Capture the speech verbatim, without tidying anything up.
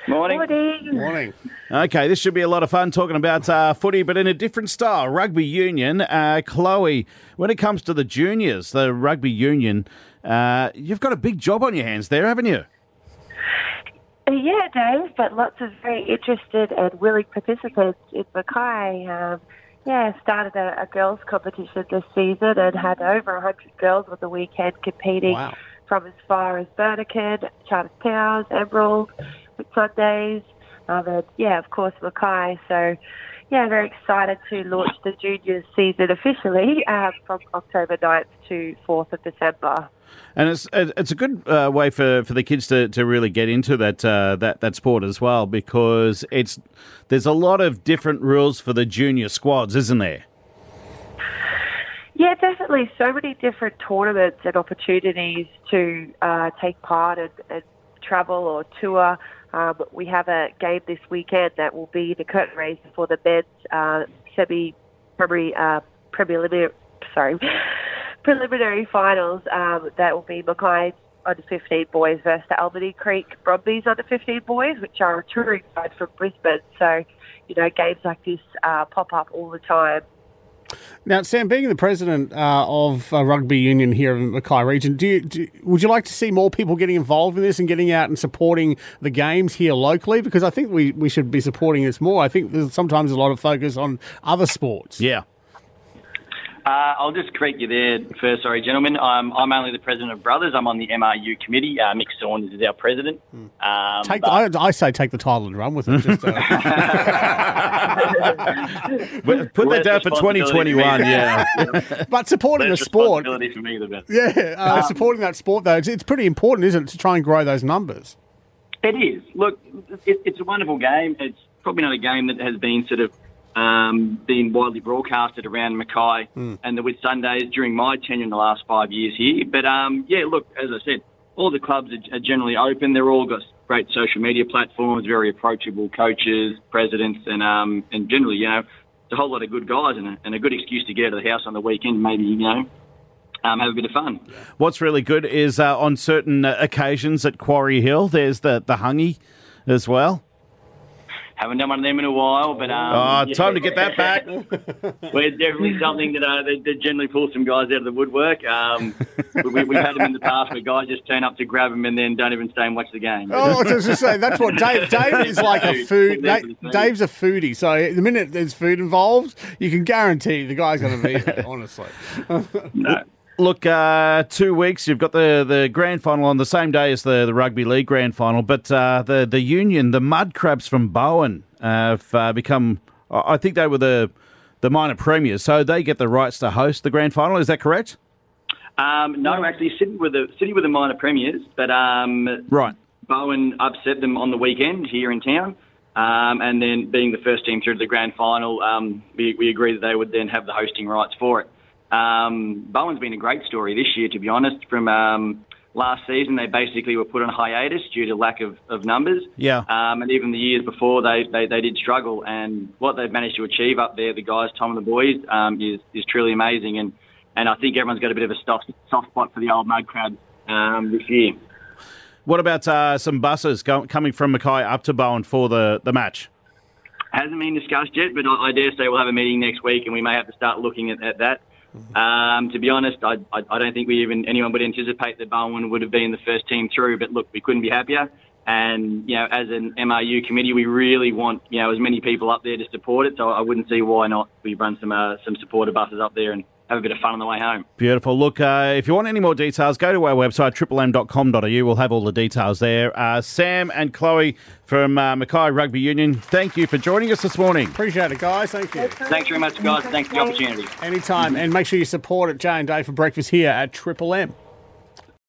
Morning. Morning. Morning. Okay, this should be a lot of fun talking about uh, footy, but in a different style. Rugby union. Uh, Chloe, when it comes to the juniors, the rugby union, uh, you've got a big job on your hands there, haven't you? Yeah, Dave, but lots of very interested and willing participants in Mackay. Um, yeah, started a, a girls' competition this season and had over one hundred girls on the weekend competing Wow. from as far as Burnacle, Charters Towers, Emerald, Sundays, um, and yeah, of course, Mackay. So, yeah, very excited to launch the juniors season officially um, from October ninth to fourth of December. And it's it's a good uh, way for, for the kids to, to really get into that uh, that that sport as well, because it's there's a lot of different rules for the junior squads, isn't there? Yeah, definitely. So many different tournaments and opportunities to uh, take part and, and travel or tour. Um, we have a game this weekend that will be the curtain raiser for the men's uh, semi-primary uh, preliminary, sorry, preliminary finals. Um, that will be Mackay under fifteen boys versus the Albany Creek Brumbies under fifteen boys, which are a touring side from Brisbane. So, you know, games like this uh, pop up all the time. Now, Sam, being the president uh, of uh, rugby union here in the Mackay region, do you, do, would you like to see more people getting involved in this and getting out and supporting the games here locally? Because I think we, we should be supporting this more. I think there's sometimes a lot of focus on other sports. Yeah. Uh, I'll just correct you there first, sorry, gentlemen. I'm, I'm only the president of Brothers. I'm on the M R U committee. Uh, Mick Saunders is our president. Um, Take but- the, I, I say take the title and run with it. Just, uh, Well, Put that Less down for twenty responsibility twenty-one, for me. yeah. but supporting Less the sport, responsibility for me, the best. yeah, uh, Um, supporting that sport though, it's, it's pretty important, isn't it, to try and grow those numbers? It is. Look, it, it's a wonderful game. It's probably not a game that has been sort of um, been widely broadcasted around Mackay Mm. and the Whit Sundays during my tenure in the last five years here. But, um, yeah, look, as I said, all the clubs are, are generally open. They're all got great social media platforms, very approachable coaches, presidents, and um, and generally, you know, it's a whole lot of good guys and a, and a good excuse to get out of the house on the weekend, maybe, you know, um, have a bit of fun. What's really good is uh, on certain uh, occasions at Quarry Hill, there's the, the hungy as well. Haven't done one of them in a while, but... Um, Oh, yeah. time to get that back. Well, it's definitely something that, uh, that, that generally pulls some guys out of the woodwork. Um, we, we've had them in the past where guys just turn up to grab them and then don't even stay and watch the game. Oh, I was just saying, that's what Dave, Dave is like a food, They're Dave, for the food. Dave's a foodie, so the minute there's food involved, you can guarantee the guy's going to be there, honestly. No. Look, uh, two weeks, you've got the, the grand final on the same day as the, the Rugby League grand final, but uh, the, the Union, the Mud Crabs from Bowen, uh, have uh, become, I think they were the, the minor premiers, so they get the rights to host the grand final, is that correct? Um, no, actually, City were the City were the minor premiers, but um, Right. Bowen upset them on the weekend here in town. Um, and then being the first team through to the grand final, um, we, we agreed that they would then have the hosting rights for it. Um, Bowen's been a great story this year, to be honest. From um, last season, they basically were put on hiatus due to lack of, of numbers. Yeah. Um, and even the years before, they, they, they did struggle. And what they've managed to achieve up there, the guys, Tom and the boys, um, is, is truly amazing. And, and I think everyone's got a bit of a soft, soft spot for the old Mud Crabs um, this year. What about uh, some buses go- coming from Mackay up to Bowen for the, the match? Hasn't been discussed yet, but I, I dare say we'll have a meeting next week and we may have to start looking at, at that. Um, to be honest, I, I, I don't think we even anyone would anticipate that Bowen would have been the first team through. But look, we couldn't be happier. And you know, as an M R U committee, we really want you know as many people up there to support it. So I wouldn't see why not. We run some uh, some supporter buses up there and have a bit of fun on the way home. Beautiful. Look, uh, if you want any more details, go to our website, triple m dot com dot a u. We'll have all the details there. Uh, Sam and Chloe from uh, Mackay Rugby Union, thank you for joining us this morning. Appreciate it, guys. Thank you. Thanks very much, guys. Thanks for the opportunity. Anytime. And make sure you support it, Jay and Dave, for breakfast here at Triple M.